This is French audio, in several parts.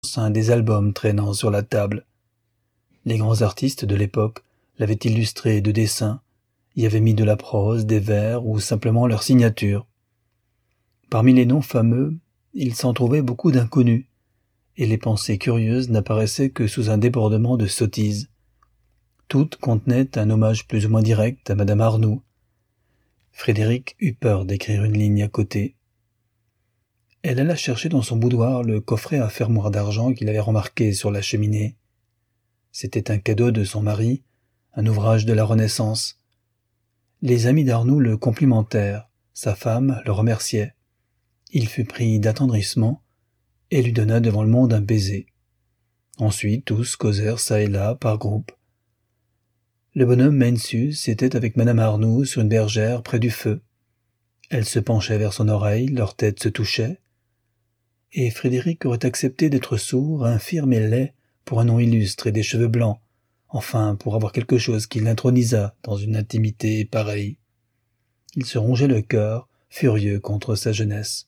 des albums traînant sur la table. Les grands artistes de l'époque l'avaient illustré de dessins, y avaient mis de la prose, des vers ou simplement leur signature. Parmi les noms fameux, il s'en trouvait beaucoup d'inconnus, et les pensées curieuses n'apparaissaient que sous un débordement de sottises. Toutes contenaient un hommage plus ou moins direct à Madame Arnoux. Frédéric eut peur d'écrire une ligne à côté. Elle alla chercher dans son boudoir le coffret à fermoir d'argent qu'il avait remarqué sur la cheminée. C'était un cadeau de son mari, un ouvrage de la Renaissance. Les amis d'Arnoux le complimentèrent, sa femme le remerciait. Il fut pris d'attendrissement et lui donna devant le monde un baiser. Ensuite, tous causèrent çà et là, par groupe. Le bonhomme Mencius était avec Madame Arnoux sur une bergère près du feu. Elle se penchait vers son oreille, leurs têtes se touchaient, et Frédéric aurait accepté d'être sourd, infirme et laid pour un nom illustre et des cheveux blancs, enfin pour avoir quelque chose qui l'intronisât dans une intimité pareille. Il se rongeait le cœur, furieux contre sa jeunesse.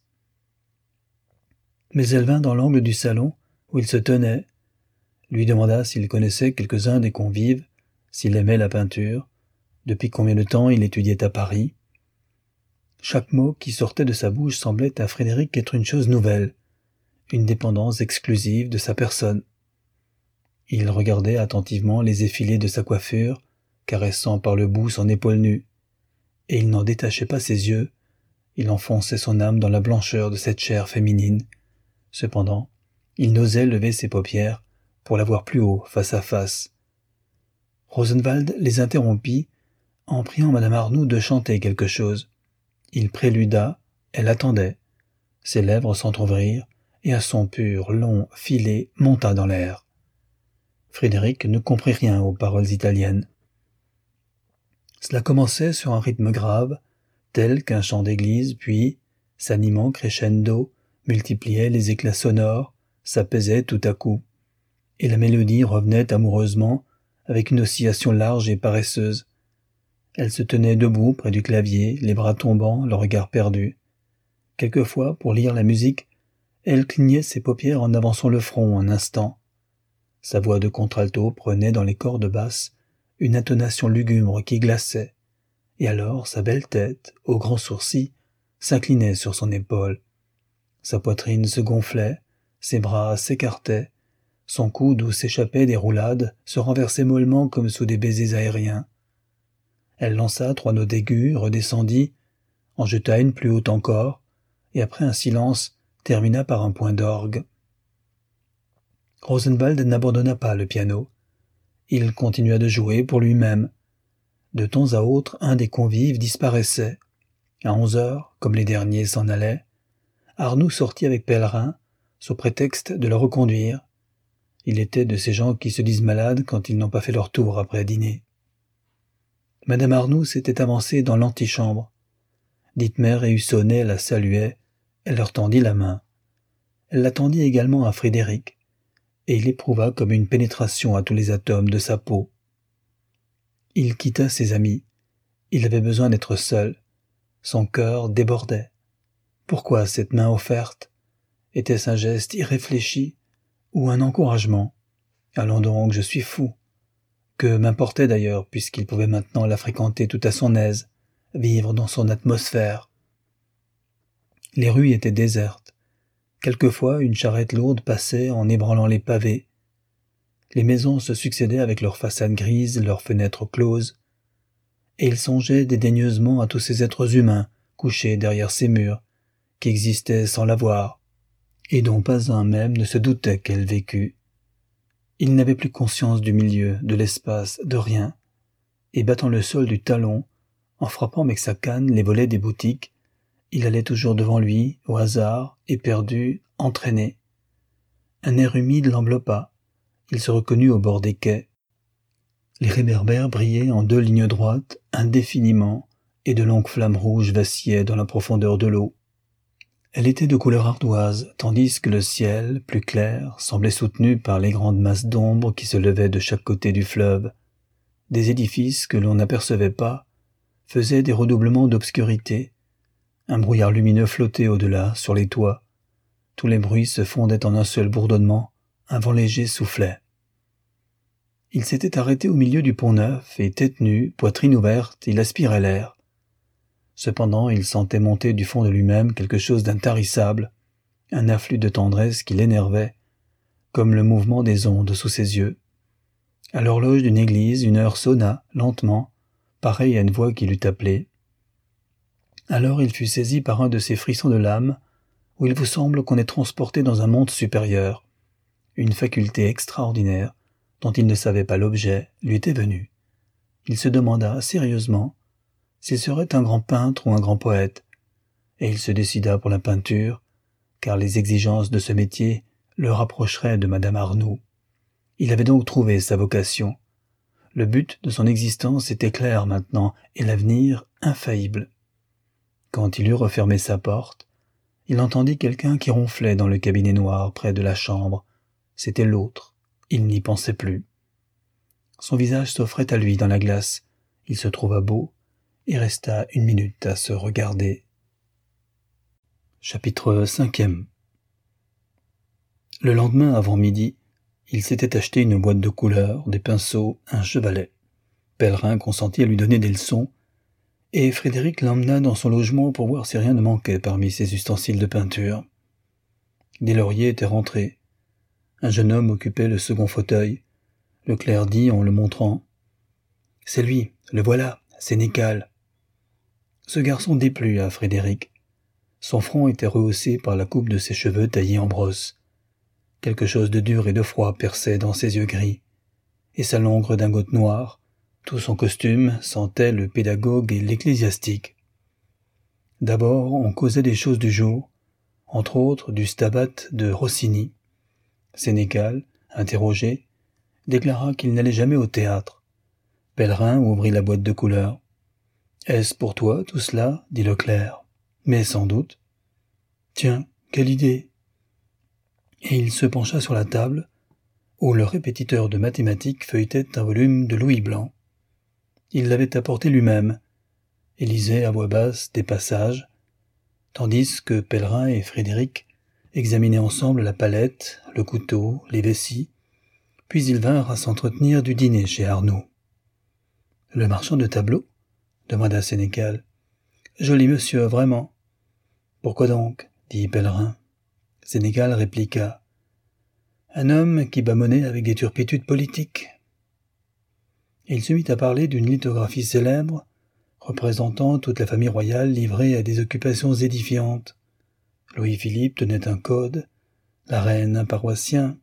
Mais elle vint dans l'angle du salon où il se tenait, lui demanda s'il connaissait quelques-uns des convives, s'il aimait la peinture, depuis combien de temps il étudiait à Paris. Chaque mot qui sortait de sa bouche semblait à Frédéric être une chose nouvelle, une dépendance exclusive de sa personne. Il regardait attentivement les effilés de sa coiffure, caressant par le bout son épaule nue, et il n'en détachait pas ses yeux, il enfonçait son âme dans la blancheur de cette chair féminine. Cependant, il n'osait lever ses paupières pour la voir plus haut, face à face. Rosenwald les interrompit en priant Madame Arnoux de chanter quelque chose. Il préluda, elle attendait. Ses lèvres s'entr'ouvrirent, et un son pur, long, filé, monta dans l'air. Frédéric ne comprit rien aux paroles italiennes. Cela commençait sur un rythme grave, tel qu'un chant d'église, puis, s'animant crescendo, multipliait les éclats sonores, s'apaisait tout à coup, et la mélodie revenait amoureusement, avec une oscillation large et paresseuse. Elle se tenait debout près du clavier, les bras tombants, le regard perdu. Quelquefois, pour lire la musique, elle clignait ses paupières en avançant le front un instant. Sa voix de contralto prenait dans les cordes basses une intonation lugubre qui glaçait, et alors sa belle tête, aux grands sourcils, s'inclinait sur son épaule. Sa poitrine se gonflait, ses bras s'écartaient, son cou d'où s'échappaient des roulades se renversait mollement comme sous des baisers aériens. Elle lança 3 notes aiguës, redescendit, en jeta une plus haute encore, et après un silence, termina par un point d'orgue. Rosenwald n'abandonna pas le piano. Il continua de jouer pour lui-même. De temps à autre, un des convives disparaissait. À 11 heures, comme les derniers s'en allaient, Arnoux sortit avec Pellerin, sous prétexte de le reconduire. Il était de ces gens qui se disent malades quand ils n'ont pas fait leur tour après dîner. Madame Arnoux s'était avancée dans l'antichambre. Dittmer et Hussonnet la saluaient, elle leur tendit la main. Elle la tendit également à Frédéric, et il éprouva comme une pénétration à tous les atomes de sa peau. Il quitta ses amis. Il avait besoin d'être seul. Son cœur débordait. Pourquoi cette main offerte? Était-ce un geste irréfléchi ou un encouragement? Allons donc, je suis fou. Que m'importait d'ailleurs, puisqu'il pouvait maintenant la fréquenter tout à son aise, vivre dans son atmosphère. Les rues étaient désertes. Quelquefois, une charrette lourde passait en ébranlant les pavés. Les maisons se succédaient avec leurs façades grises, leurs fenêtres closes, et il songeait dédaigneusement à tous ces êtres humains couchés derrière ces murs, qui existaient sans la voir, et dont pas un même ne se doutait qu'elle vécût. Il n'avait plus conscience du milieu, de l'espace, de rien, et battant le sol du talon, en frappant avec sa canne les volets des boutiques, il allait toujours devant lui, au hasard, éperdu, entraîné. Un air humide l'enveloppa. Il se reconnut au bord des quais. Les réverbères brillaient en 2 lignes droites, indéfiniment, et de longues flammes rouges vacillaient dans la profondeur de l'eau. Elle était de couleur ardoise, tandis que le ciel, plus clair, semblait soutenu par les grandes masses d'ombre qui se levaient de chaque côté du fleuve. Des édifices que l'on n'apercevait pas faisaient des redoublements d'obscurité. Un brouillard lumineux flottait au-delà, sur les toits. Tous les bruits se fondaient en un seul bourdonnement, un vent léger soufflait. Il s'était arrêté au milieu du Pont-Neuf et, tête nue, poitrine ouverte, il aspirait l'air. Cependant, il sentait monter du fond de lui-même quelque chose d'intarissable, un afflux de tendresse qui l'énervait, comme le mouvement des ondes sous ses yeux. À l'horloge d'une église, une heure sonna, lentement, pareille à une voix qui l'eût appelé. Alors il fut saisi par un de ces frissons de l'âme, où il vous semble qu'on est transporté dans un monde supérieur. Une faculté extraordinaire, dont il ne savait pas l'objet, lui était venue. Il se demanda, sérieusement, s'il serait un grand peintre ou un grand poète, et il se décida pour la peinture, car les exigences de ce métier le rapprocheraient de Madame Arnoux. Il avait donc trouvé sa vocation. Le but de son existence était clair maintenant, et l'avenir infaillible. Quand il eut refermé sa porte, il entendit quelqu'un qui ronflait dans le cabinet noir près de la chambre. C'était l'autre. Il n'y pensait plus. Son visage s'offrait à lui dans la glace. Il se trouva beau et resta 1 minute à se regarder. Chapitre 5e. Le lendemain avant midi, il s'était acheté une boîte de couleurs, des pinceaux, un chevalet. Pellerin consentit à lui donner des leçons, et Frédéric l'emmena dans son logement pour voir si rien ne manquait parmi ses ustensiles de peinture. Des lauriers étaient rentrés. Un jeune homme occupait le second fauteuil. Le clerc dit en le montrant « C'est lui, le voilà, Sénécal ». Ce garçon déplut à Frédéric. Son front était rehaussé par la coupe de ses cheveux taillés en brosse. Quelque chose de dur et de froid perçait dans ses yeux gris. Et sa longue redingote noire, tout son costume sentait le pédagogue et l'ecclésiastique. D'abord, on causait des choses du jour, entre autres du Stabat de Rossini. Sénécal, interrogé, déclara qu'il n'allait jamais au théâtre. Pellerin ouvrit la boîte de couleurs. « Est-ce pour toi, tout cela ?» dit le clerc. « Mais sans doute. »« Tiens, quelle idée !» Et il se pencha sur la table, où le répétiteur de mathématiques feuilletait un volume de Louis Blanc. Il l'avait apporté lui-même, et lisait à voix basse des passages, tandis que Pellerin et Frédéric examinaient ensemble la palette, le couteau, les vessies, puis ils vinrent à s'entretenir du dîner chez Arnoux. « Le marchand de tableaux ?» demanda Sénécal. « Joli monsieur, vraiment. »« Pourquoi donc ?» dit Pellerin. Sénécal répliqua. « Un homme qui bâmonnait avec des turpitudes politiques. » Et il se mit à parler d'une lithographie célèbre, représentant toute la famille royale livrée à des occupations édifiantes. Louis-Philippe tenait un code, la reine un paroissien,